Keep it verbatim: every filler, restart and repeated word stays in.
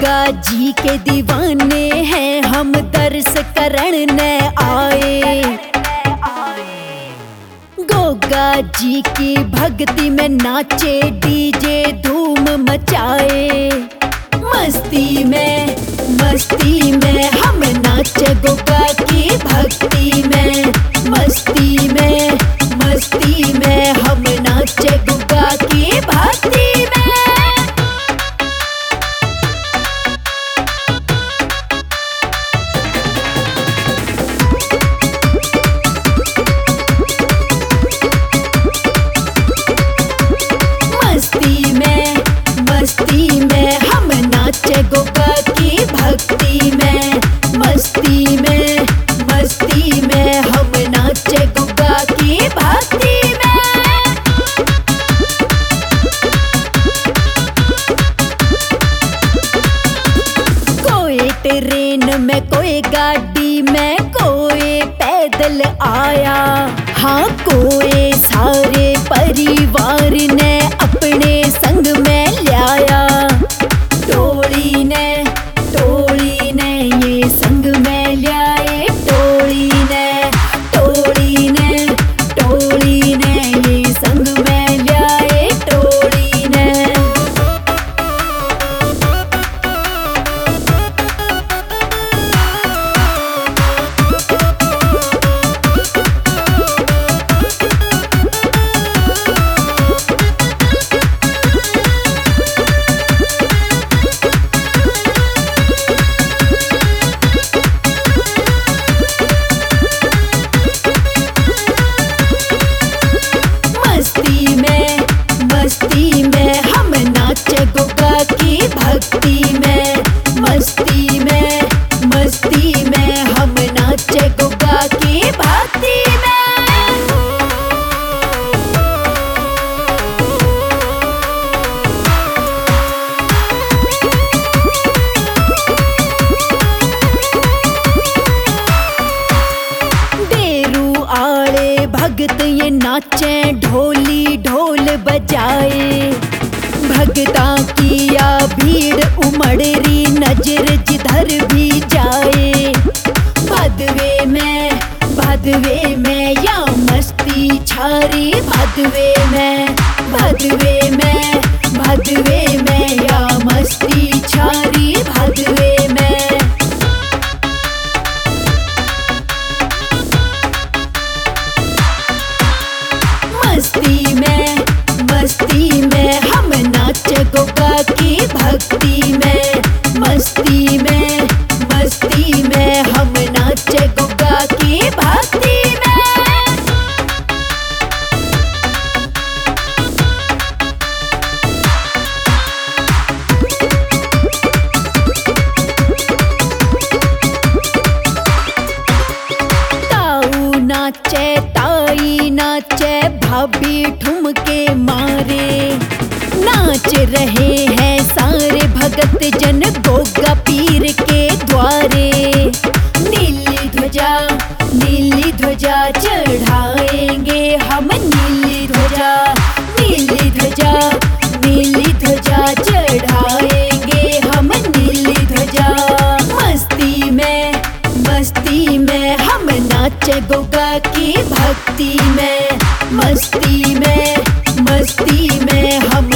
गोगा जी के दीवाने हैं हम, दर्श करण ने आए। गोगा जी की भक्ति में नाचे डीजे धूम मचाए। मस्ती में मस्ती में हम नाचे गोगा की भक्ति में। मस्ती में मस्ती में हम नाचे गोगा की भक्ति में। मस्ती में मस्ती में हम नाचे गोगा की भक्ति में। मस्ती में मस्ती में हम नाचे गोगा की भक्ति में। कोई ट्रेन में, कोई गाड़ी में, कोई पैदल आया। हाँ, कोई सारे परिवार ने अपने संग में लाया। टोली ने टोली ने ये संग में लाए। टोली ने टोली ने टोली ने ये संग में लाए। टोली ने मस्ती में मस्ती में हम नाचे गोगा की भक्ति में। मस्ती में मस्ती में हम नाचे गोगा की भक्ति में। डेरू आले भगत ये नाचे ढोली ढोल बजाए। भगता किया भीड़ उमड़ रही, नजर जिधर भी जाए। भदवे में भदवे में या मस्ती छारी। भदवे में भदवे में भदवे में या मस्ती छारी। भदवे में मस्ती में मस्ती में हम नाचे गोगा की भक्ति में। मस्ती में मस्ती में हम नाचे गोगा की भक्ति में। ताऊ नाचे ताई नाचे, भाभी ठुमके मारे। नाच रहे हैं सारे भगत जन गोगा पीर के द्वारे। नीली ध्वजा नीली ध्वजा चढ़ाएंगे हम। नीली ध्वजा नीली ध्वजा नीली ध्वजा चढ़ाएंगे हम। नीली ध्वजा मस्ती में मस्ती में हम नाचे गोगा की भक्ति में। मस्ती में मस्ती में हम